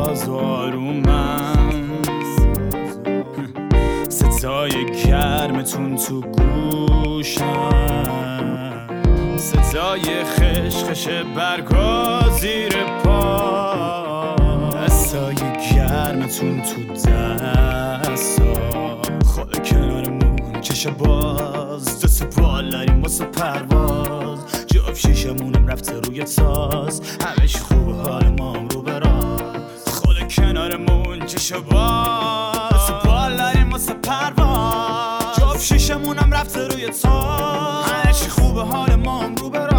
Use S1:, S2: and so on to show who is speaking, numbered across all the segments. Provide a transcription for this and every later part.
S1: باز و آرومم، صدای گرمتون تو گوشم، صدای خشخش برگا زیر پا، دستای گرمتون تو دستا، خود کنارمون چشم باز، دست بالاریم واسه پرواز، جاب شیشمونم رفته روی تاز، همه چی خوبه حال ما هم رو براز، خود کنارمون چشم باز، دست بالاریم واسه پرواز، جاب شیشمونم رفته روی تاز، همه چی خوبه حال ما هم رو براز.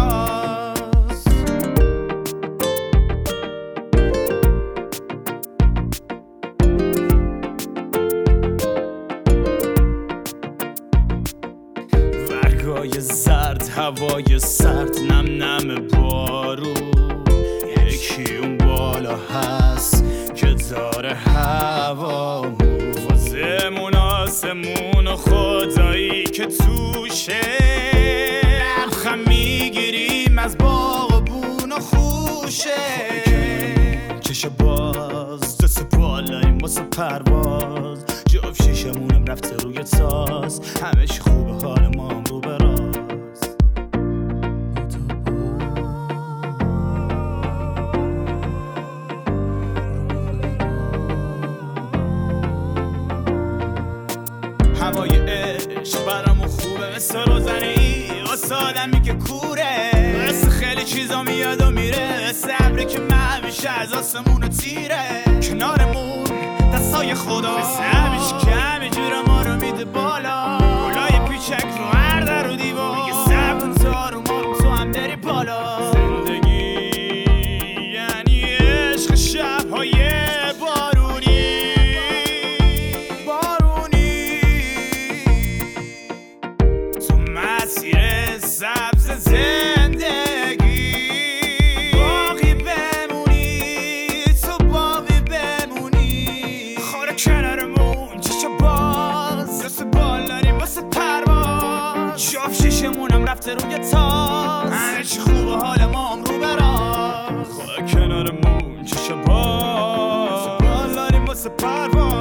S1: برگای زرد، هوای سرد، نم نم بارون، یکی اون بالا هست که داره هوامون، واسمون آسمون و خدایی که توشه، لبخم میگیریم از باغ و بون و خوشه، چشم باز، دست بالاییم واسه پرواز، جاب شیشمونم رفته روی تاز، همه چی خوبه حال ما هم رو براز. هوای عشق برامون خوبه، مثل روزنی واسه آدمی که کوره، مثل خیلی چیزا میاد و میره، مثل ابری که همیشه از آسمون تیره، کنارمون دستای خدا، مثل همیشه که همه جور ما رو میده بالا، گلای پیچک رو هر در و دیوار، میگه صبر کن تو آروم آروم تو هم بری بالا، زندگی یعنی عشق شب‌های بارونی، تو مسیر سبز زندگی، باقی بمونی، تو باقی بمونی، خود کنارمون چشم باز، دست بالاریم واسه پرواز، جاب شیشمونم رفته روی تاز، همه چی خوبه حال ما هم رو براز، خود کنارمون چشم باز، دست بالاریم واسه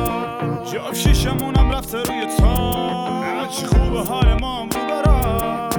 S1: پرواز، جاب شیشمونم رفته روی تاز، همه چی خوبه حال ما هم رو براز.